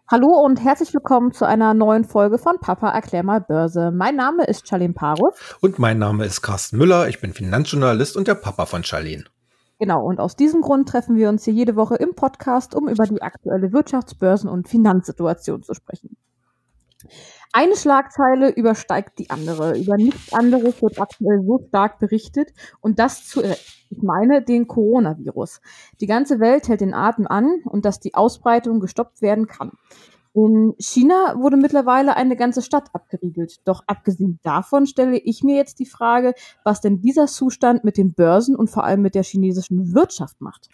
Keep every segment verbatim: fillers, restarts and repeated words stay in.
Hallo und herzlich willkommen zu einer neuen Folge von Papa erklär mal Börse. Mein Name ist Charlene Parus. Und mein Name ist Carsten Müller, ich bin Finanzjournalist und der Papa von Charlene. Genau, und aus diesem Grund treffen wir uns hier jede Woche im Podcast, um über die aktuelle Wirtschafts-, Börsen- und Finanzsituation zu sprechen. Eine Schlagzeile übersteigt die andere. Über nichts anderes wird aktuell so stark berichtet und das zu Recht. Ich meine den Coronavirus. Die ganze Welt hält den Atem an und dass die Ausbreitung gestoppt werden kann. In China wurde mittlerweile eine ganze Stadt abgeriegelt. Doch abgesehen davon stelle ich mir jetzt die Frage, was denn dieser Zustand mit den Börsen und vor allem mit der chinesischen Wirtschaft macht.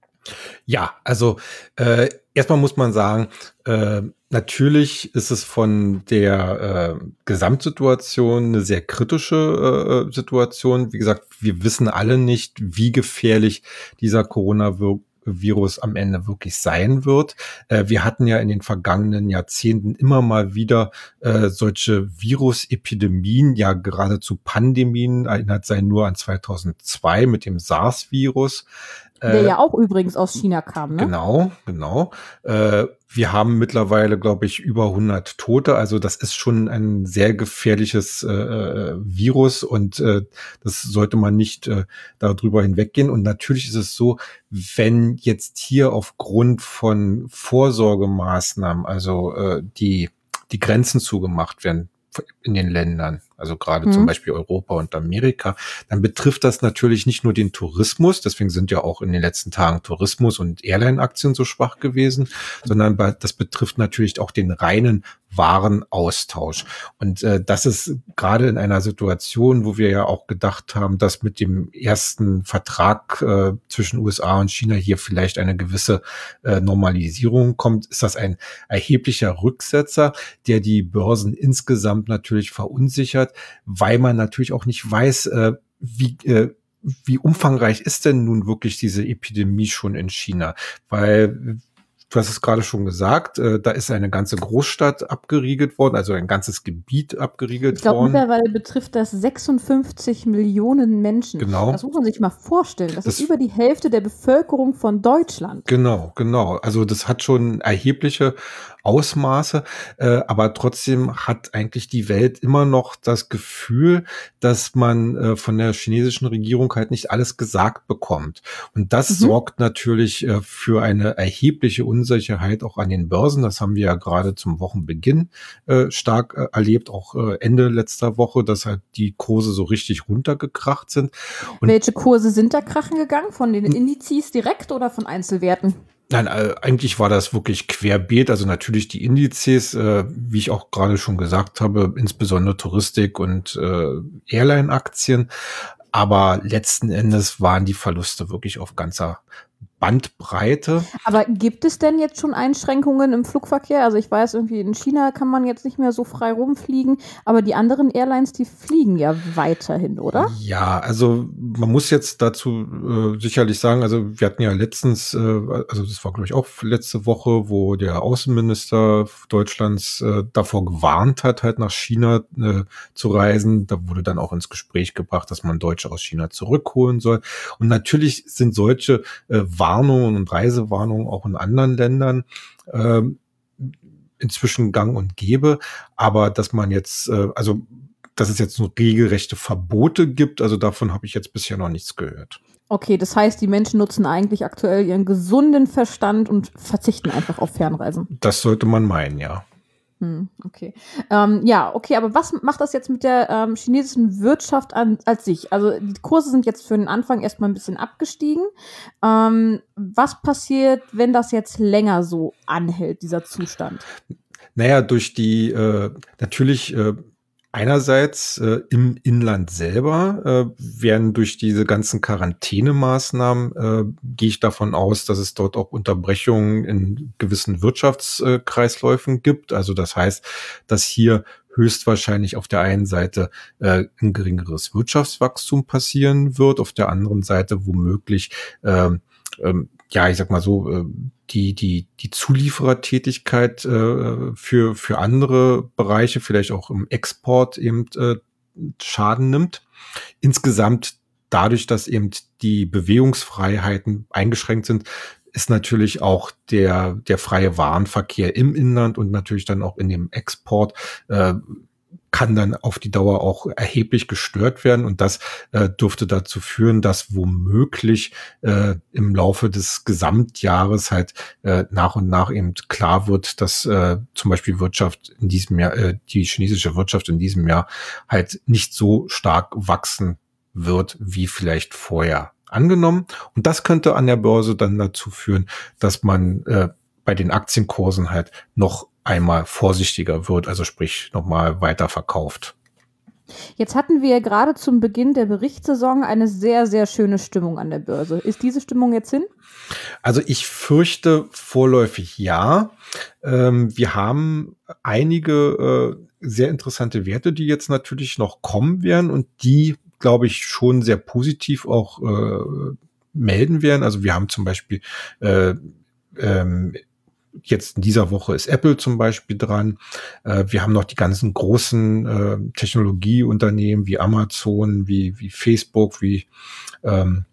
Ja, also äh, erstmal muss man sagen, äh, natürlich ist es von der äh, Gesamtsituation eine sehr kritische äh, Situation. Wie gesagt, wir wissen alle nicht, wie gefährlich dieser Coronavirus Virus am Ende wirklich sein wird. Äh, wir hatten ja in den vergangenen Jahrzehnten immer mal wieder äh, solche Virusepidemien, ja geradezu Pandemien, erinnert sein nur an zweitausendzwei mit dem SARS-Virus. Der ja auch übrigens aus China kam, ne? Genau, genau. Äh, wir haben mittlerweile, glaube ich, über hundert Tote. Also das ist schon ein sehr gefährliches äh, Virus und äh, das sollte man nicht äh, darüber hinweggehen. Und natürlich ist es so, wenn jetzt hier aufgrund von Vorsorgemaßnahmen, also äh, die die Grenzen zugemacht werden in den Ländern, also gerade hm. zum Beispiel Europa und Amerika, dann betrifft das natürlich nicht nur den Tourismus, deswegen sind ja auch in den letzten Tagen Tourismus und Airline-Aktien so schwach gewesen, sondern das betrifft natürlich auch den reinen Warenaustausch. Und äh, das ist gerade in einer Situation, wo wir ja auch gedacht haben, dass mit dem ersten Vertrag äh, zwischen U S A und China hier vielleicht eine gewisse äh, Normalisierung kommt, ist das ein erheblicher Rücksetzer, der die Börsen insgesamt natürlich verunsichert, weil man natürlich auch nicht weiß, äh, wie äh, wie umfangreich ist denn nun wirklich diese Epidemie schon in China? Weil du hast es gerade schon gesagt, äh, da ist eine ganze Großstadt abgeriegelt worden, also ein ganzes Gebiet abgeriegelt ich glaub, worden. Mittlerweile betrifft das sechsundfünfzig Millionen Menschen. Genau. Das muss man sich mal vorstellen. Das, das ist über die Hälfte der Bevölkerung von Deutschland. Genau, genau. Also das hat schon erhebliche Ausmaße, äh, aber trotzdem hat eigentlich die Welt immer noch das Gefühl, dass man äh, von der chinesischen Regierung halt nicht alles gesagt bekommt. Und das mhm. sorgt natürlich äh, für eine erhebliche Unsicherheit auch an den Börsen. Das haben wir ja gerade zum Wochenbeginn äh, stark äh, erlebt, auch äh, Ende letzter Woche, dass halt die Kurse so richtig runtergekracht sind. Und welche Kurse sind da krachen gegangen? Von den Indizes direkt oder von Einzelwerten? Nein, äh, eigentlich war das wirklich querbeet. Also natürlich die Indizes, äh, wie ich auch gerade schon gesagt habe, insbesondere Touristik und äh, Airline-Aktien. Aber letzten Endes waren die Verluste wirklich auf ganzer Bandbreite. Aber gibt es denn jetzt schon Einschränkungen im Flugverkehr? Also ich weiß, irgendwie in China kann man jetzt nicht mehr so frei rumfliegen, aber die anderen Airlines, die fliegen ja weiterhin, oder? Ja, also man muss jetzt dazu äh, sicherlich sagen, also wir hatten ja letztens, äh, also das war glaube ich auch letzte Woche, wo der Außenminister Deutschlands äh, davor gewarnt hat, halt nach China äh, zu reisen. Da wurde dann auch ins Gespräch gebracht, dass man Deutsche aus China zurückholen soll. Und natürlich sind solche äh, Warnungen und Reisewarnungen auch in anderen Ländern äh, inzwischen gang und gäbe. Aber dass man jetzt, äh, also dass es jetzt nur regelrechte Verbote gibt, also davon habe ich jetzt bisher noch nichts gehört. Okay, das heißt, die Menschen nutzen eigentlich aktuell ihren gesunden Verstand und verzichten einfach auf Fernreisen. Das sollte man meinen, ja. Hm, okay. Ähm, ja, okay, aber was macht das jetzt mit der ähm, chinesischen Wirtschaft an, als sich? Also die Kurse sind jetzt für den Anfang erstmal ein bisschen abgestiegen. Ähm, was passiert, wenn das jetzt länger so anhält, dieser Zustand? Naja, durch die, äh, natürlich äh, einerseits äh, im Inland selber äh, werden durch diese ganzen Quarantänemaßnahmen, äh, gehe ich davon aus, dass es dort auch Unterbrechungen in gewissen Wirtschaftskreisläufen gibt. Also das heißt, dass hier höchstwahrscheinlich auf der einen Seite äh, ein geringeres Wirtschaftswachstum passieren wird, auf der anderen Seite womöglich äh, ähm, ja, ich sag mal so, äh, die die die Zulieferertätigkeit äh, für für andere Bereiche, vielleicht auch im Export eben äh, Schaden nimmt. Insgesamt dadurch, dass eben die Bewegungsfreiheiten eingeschränkt sind, ist natürlich auch der, der freie Warenverkehr im Inland und natürlich dann auch in dem Export, äh, kann dann auf die Dauer auch erheblich gestört werden. Und das äh, dürfte dazu führen, dass womöglich äh, im Laufe des Gesamtjahres halt äh, nach und nach eben klar wird, dass äh, zum Beispiel Wirtschaft in diesem Jahr, äh, die chinesische Wirtschaft in diesem Jahr halt nicht so stark wachsen wird, wie vielleicht vorher angenommen. Und das könnte an der Börse dann dazu führen, dass man äh, bei den Aktienkursen halt noch einmal vorsichtiger wird, also sprich nochmal weiter verkauft. Jetzt hatten wir gerade zum Beginn der Berichtssaison eine sehr, sehr schöne Stimmung an der Börse. Ist diese Stimmung jetzt hin? Also ich fürchte vorläufig ja. Ähm, wir haben einige äh, sehr interessante Werte, die jetzt natürlich noch kommen werden und die, glaube ich, schon sehr positiv auch äh, melden werden. Also wir haben zum Beispiel äh, ähm, Jetzt in dieser Woche ist Apple zum Beispiel dran. Äh, wir haben noch die ganzen großen äh, Technologieunternehmen wie Amazon, wie, wie Facebook, wie ähm,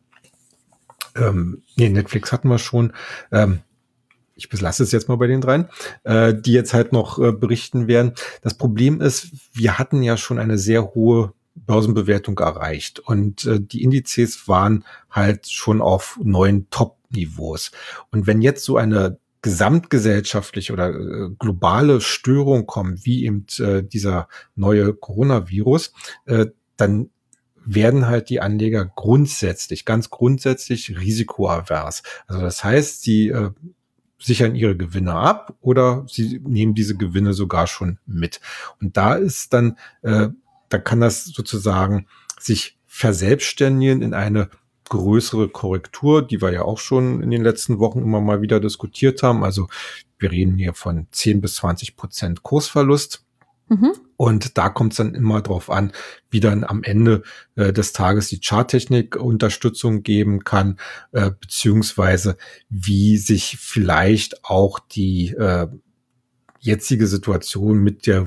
ähm, nee, Netflix hatten wir schon. Ähm, ich belasse es jetzt mal bei den dreien, äh, die jetzt halt noch äh, berichten werden. Das Problem ist, wir hatten ja schon eine sehr hohe Börsenbewertung erreicht und äh, die Indizes waren halt schon auf neuen Top-Niveaus. Und wenn jetzt so eine gesamtgesellschaftliche oder äh, globale Störung kommen, wie eben äh, dieser neue Coronavirus, äh, dann werden halt die Anleger grundsätzlich, ganz grundsätzlich risikoavers. Also das heißt, sie äh, sichern ihre Gewinne ab oder sie nehmen diese Gewinne sogar schon mit. Und da ist dann, äh, da kann das sozusagen sich verselbstständigen in eine größere Korrektur, die wir ja auch schon in den letzten Wochen immer mal wieder diskutiert haben. Also wir reden hier von zehn bis zwanzig Prozent Kursverlust. Mhm. Und da kommt es dann immer drauf an, wie dann am Ende äh, des Tages die Charttechnik Unterstützung geben kann, äh, beziehungsweise wie sich vielleicht auch die äh, jetzige Situation mit der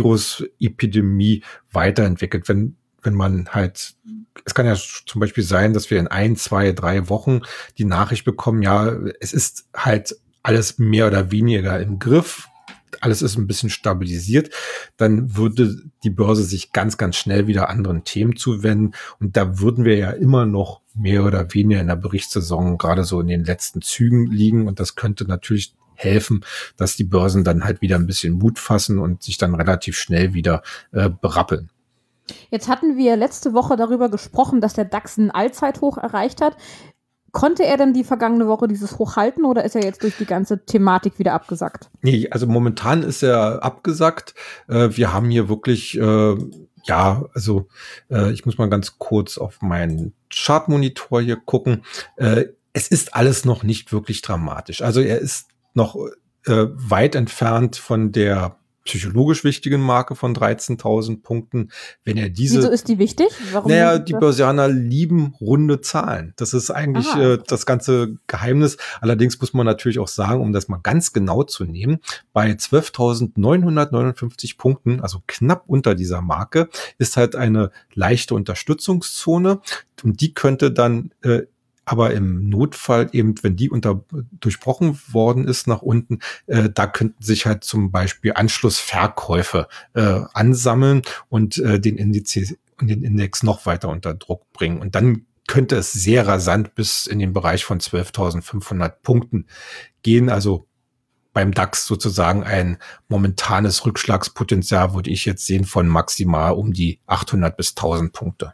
Virusepidemie weiterentwickelt. Wenn wenn man halt, es kann ja zum Beispiel sein, dass wir in ein, zwei, drei Wochen die Nachricht bekommen, ja, es ist halt alles mehr oder weniger im Griff, alles ist ein bisschen stabilisiert, dann würde die Börse sich ganz, ganz schnell wieder anderen Themen zuwenden. Und da würden wir ja immer noch mehr oder weniger in der Berichtssaison gerade so in den letzten Zügen liegen. Und das könnte natürlich helfen, dass die Börsen dann halt wieder ein bisschen Mut fassen und sich dann relativ schnell wieder äh, berappeln. Jetzt hatten wir letzte Woche darüber gesprochen, dass der DAX ein Allzeithoch erreicht hat. Konnte er denn die vergangene Woche dieses Hoch halten oder ist er jetzt durch die ganze Thematik wieder abgesackt? Nee, also momentan ist er abgesackt. Äh, wir haben hier wirklich, äh, ja, also äh, ich muss mal ganz kurz auf meinen Chartmonitor hier gucken. Äh, es ist alles noch nicht wirklich dramatisch. Also er ist noch äh, weit entfernt von der psychologisch wichtigen Marke von dreizehntausend Punkten. Wenn er diese, Wieso ist die wichtig? Warum naja, die Börsianer lieben runde Zahlen. Das ist eigentlich äh, das ganze Geheimnis. Allerdings muss man natürlich auch sagen, um das mal ganz genau zu nehmen, bei zwölftausendneunhundertneunundfünfzig Punkten, also knapp unter dieser Marke, ist halt eine leichte Unterstützungszone und die könnte dann äh, aber im Notfall eben, wenn die unter durchbrochen worden ist nach unten, äh, da könnten sich halt zum Beispiel Anschlussverkäufe äh, ansammeln und äh, den Index, den Index noch weiter unter Druck bringen. Und dann könnte es sehr rasant bis in den Bereich von zwölftausendfünfhundert Punkten gehen. Also beim DAX sozusagen ein momentanes Rückschlagspotenzial, würde ich jetzt sehen, von maximal um die achthundert bis tausend Punkte.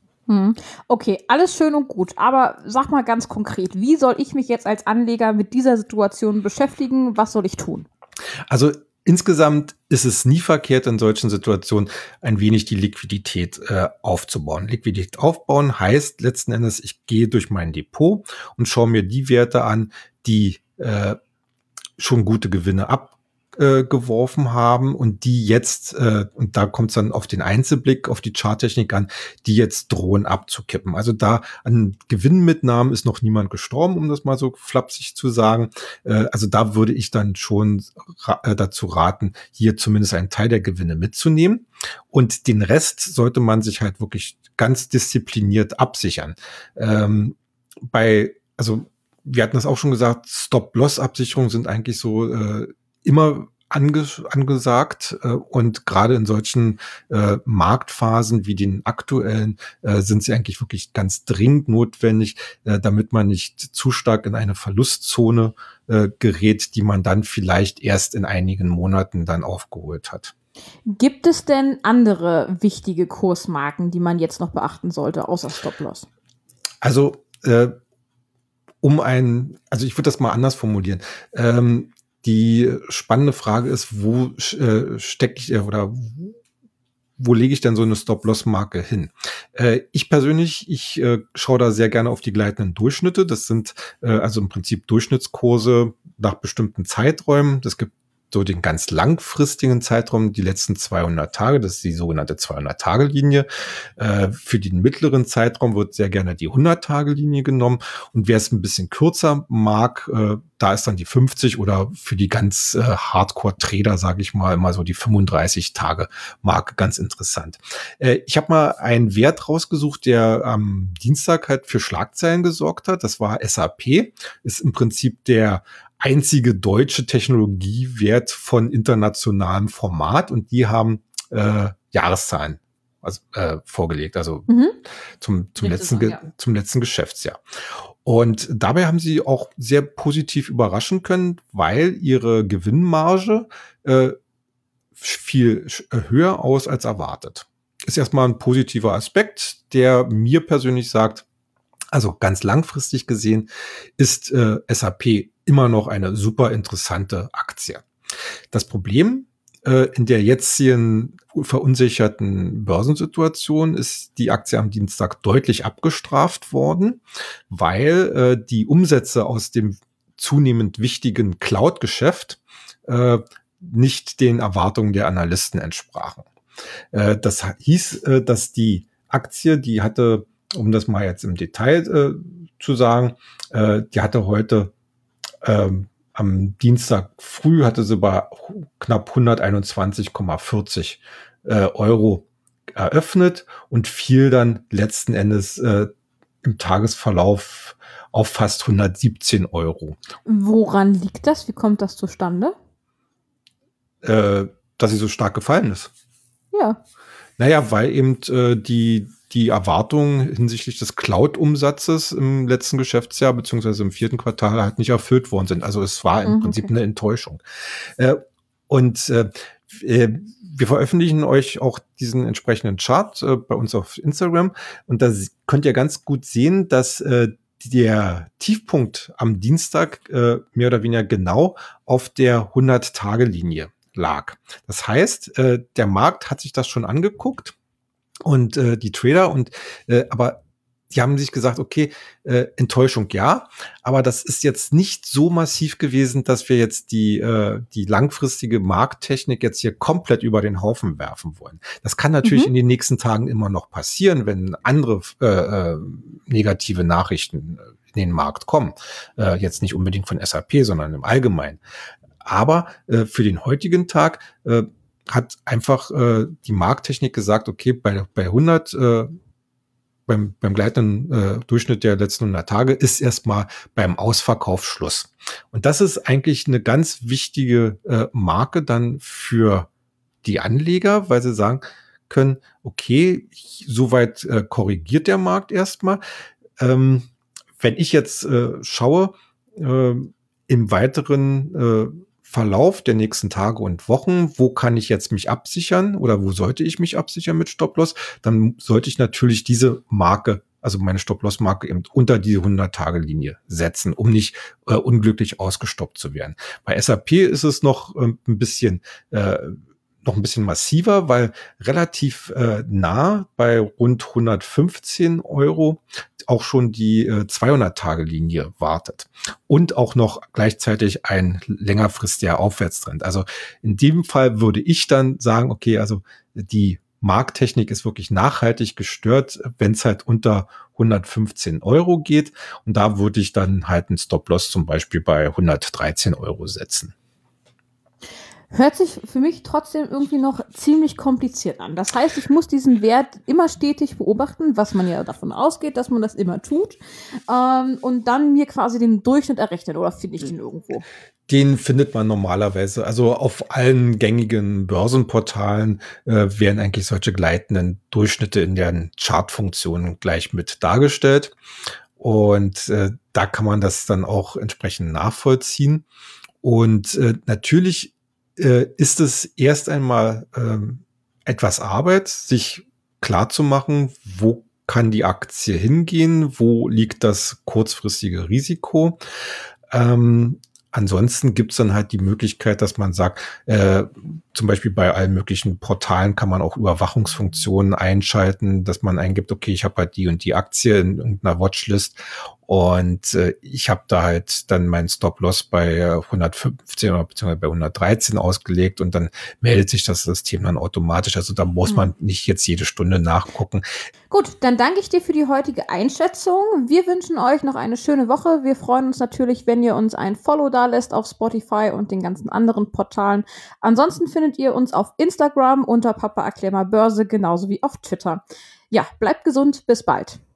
Okay, alles schön und gut, aber sag mal ganz konkret, wie soll ich mich jetzt als Anleger mit dieser Situation beschäftigen? Was soll ich tun? Also insgesamt ist es nie verkehrt, in solchen Situationen ein wenig die Liquidität äh, aufzubauen. Liquidität aufbauen heißt letzten Endes, ich gehe durch mein Depot und schaue mir die Werte an, die äh, schon gute Gewinne ab äh, geworfen haben und die jetzt, äh, und da kommt es dann auf den Einzelblick, auf die Charttechnik an, die jetzt drohen abzukippen. Also da an Gewinnmitnahmen ist noch niemand gestorben, um das mal so flapsig zu sagen. Äh, also da würde ich dann schon ra- äh, dazu raten, hier zumindest einen Teil der Gewinne mitzunehmen. Und den Rest sollte man sich halt wirklich ganz diszipliniert absichern. Ähm, bei, also wir hatten das auch schon gesagt, Stop-Loss-Absicherungen sind eigentlich so äh, immer ange- angesagt äh, und gerade in solchen äh, Marktphasen wie den aktuellen äh, sind sie eigentlich wirklich ganz dringend notwendig, äh, damit man nicht zu stark in eine Verlustzone äh, gerät, die man dann vielleicht erst in einigen Monaten dann aufgeholt hat. Gibt es denn andere wichtige Kursmarken, die man jetzt noch beachten sollte, außer Stop-Loss? Also, äh, um ein, also ich würde das mal anders formulieren. Ähm, die spannende Frage ist, wo äh, stecke ich äh, oder wo lege ich denn so eine Stop-Loss-Marke hin? Äh, ich persönlich, ich äh, schaue da sehr gerne auf die gleitenden Durchschnitte. Das sind äh, also im Prinzip Durchschnittskurse nach bestimmten Zeiträumen. Das gibt so den ganz langfristigen Zeitraum, die letzten zweihundert Tage, das ist die sogenannte zweihundert-Tage-Linie. Äh, für den mittleren Zeitraum wird sehr gerne die hundert-Tage-Linie genommen. Und wer es ein bisschen kürzer mag, äh, da ist dann die fünfzig oder für die ganz äh, Hardcore-Trader, sage ich mal, immer so die fünfunddreißig-Tage-Marke, ganz interessant. Äh, ich habe mal einen Wert rausgesucht, der am Dienstag halt für Schlagzeilen gesorgt hat. Das war S A P, ist im Prinzip der einzige deutsche Technologiewert von internationalem Format und die haben äh, Jahreszahlen also, äh, vorgelegt, also mhm. zum, zum, letzten, Jahr, ja. zum letzten Geschäftsjahr. Und dabei haben sie auch sehr positiv überraschen können, weil ihre Gewinnmarge äh, viel höher aus als erwartet. Ist erstmal ein positiver Aspekt, der mir persönlich sagt, also ganz langfristig gesehen ist äh, S A P immer noch eine super interessante Aktie. Das Problem äh, in der jetzigen verunsicherten Börsensituation ist die Aktie am Dienstag deutlich abgestraft worden, weil äh, die Umsätze aus dem zunehmend wichtigen Cloud-Geschäft äh, nicht den Erwartungen der Analysten entsprachen. Äh, das hieß, äh, dass die Aktie, die hatte, um das mal jetzt im Detail äh, zu sagen, äh, die hatte heute ähm, am Dienstag früh hatte sie bei knapp hunderteinundzwanzig Komma vierzig äh, Euro eröffnet und fiel dann letzten Endes äh, im Tagesverlauf auf fast hundertsiebzehn Euro. Woran liegt das? Wie kommt das zustande? Äh, dass sie so stark gefallen ist. Ja. Naja, weil eben äh, die die Erwartungen hinsichtlich des Cloud-Umsatzes im letzten Geschäftsjahr beziehungsweise im vierten Quartal halt nicht erfüllt worden sind. Also es war im mhm, Prinzip okay. eine Enttäuschung. Äh, und äh, wir veröffentlichen euch auch diesen entsprechenden Chart äh, bei uns auf Instagram. Und da könnt ihr ganz gut sehen, dass äh, der Tiefpunkt am Dienstag äh, mehr oder weniger genau auf der hundert-Tage-Linie lag. Das heißt, äh, der Markt hat sich das schon angeguckt und äh, die Trader und äh, aber die haben sich gesagt, okay, äh, Enttäuschung ja, aber das ist jetzt nicht so massiv gewesen, dass wir jetzt die äh, die langfristige Markttechnik jetzt hier komplett über den Haufen werfen wollen. Das kann natürlich mhm. in den nächsten Tagen immer noch passieren, wenn andere äh, äh, negative Nachrichten in den Markt kommen. Äh, jetzt nicht unbedingt von S A P, sondern im Allgemeinen. Aber äh, für den heutigen Tag äh, hat einfach äh, die Markttechnik gesagt, okay, bei, bei hundert, äh, beim, beim gleitenden äh, Durchschnitt der letzten hundert Tage ist erstmal beim Ausverkauf Schluss. Und das ist eigentlich eine ganz wichtige äh, Marke dann für die Anleger, weil sie sagen können, okay, soweit äh, korrigiert der Markt erstmal. Ähm, wenn ich jetzt äh, schaue, äh, im weiteren äh, Verlauf der nächsten Tage und Wochen, wo kann ich jetzt mich absichern oder wo sollte ich mich absichern mit Stop-Loss, dann sollte ich natürlich diese Marke, also meine Stop-Loss-Marke eben unter die hundert-Tage-Linie setzen, um nicht äh, unglücklich ausgestoppt zu werden. Bei S A P ist es noch äh, ein bisschen äh, noch ein bisschen massiver, weil relativ äh, nah bei rund hundertfünfzehn Euro auch schon die äh, zweihundert-Tage-Linie wartet und auch noch gleichzeitig ein längerfristiger Aufwärtstrend. Also in dem Fall würde ich dann sagen, okay, also die Markttechnik ist wirklich nachhaltig gestört, wenn es halt unter hundertfünfzehn Euro geht und da würde ich dann halt einen Stop-Loss zum Beispiel bei hundertdreizehn Euro setzen. Hört sich für mich trotzdem irgendwie noch ziemlich kompliziert an. Das heißt, ich muss diesen Wert immer stetig beobachten, was man ja davon ausgeht, dass man das immer tut, ähm, und dann mir quasi den Durchschnitt errechnen, oder finde ich den irgendwo? Den findet man normalerweise, also auf allen gängigen Börsenportalen äh, werden eigentlich solche gleitenden Durchschnitte in deren Chartfunktionen gleich mit dargestellt. Und äh, da kann man das dann auch entsprechend nachvollziehen. Und äh, natürlich äh, ist es erst einmal ähm, etwas Arbeit, sich klar zu machen, wo kann die Aktie hingehen, wo liegt das kurzfristige Risiko. Ähm, Ansonsten gibt's dann halt die Möglichkeit, dass man sagt, äh, zum Beispiel bei allen möglichen Portalen kann man auch Überwachungsfunktionen einschalten, dass man eingibt, okay, ich habe halt die und die Aktie in irgendeiner Watchlist und äh, ich habe da halt dann meinen Stop-Loss bei hundertfünfzehn oder beziehungsweise bei hundertdreizehn ausgelegt und dann meldet sich das System dann automatisch. Also da muss man nicht jetzt jede Stunde nachgucken. Gut, dann danke ich dir für die heutige Einschätzung. Wir wünschen euch noch eine schöne Woche. Wir freuen uns natürlich, wenn ihr uns ein Follow da lässt auf Spotify und den ganzen anderen Portalen. Ansonsten findet ihr uns auf Instagram unter Papa erklär mal Börse, genauso wie auf Twitter. Ja, bleibt gesund, bis bald.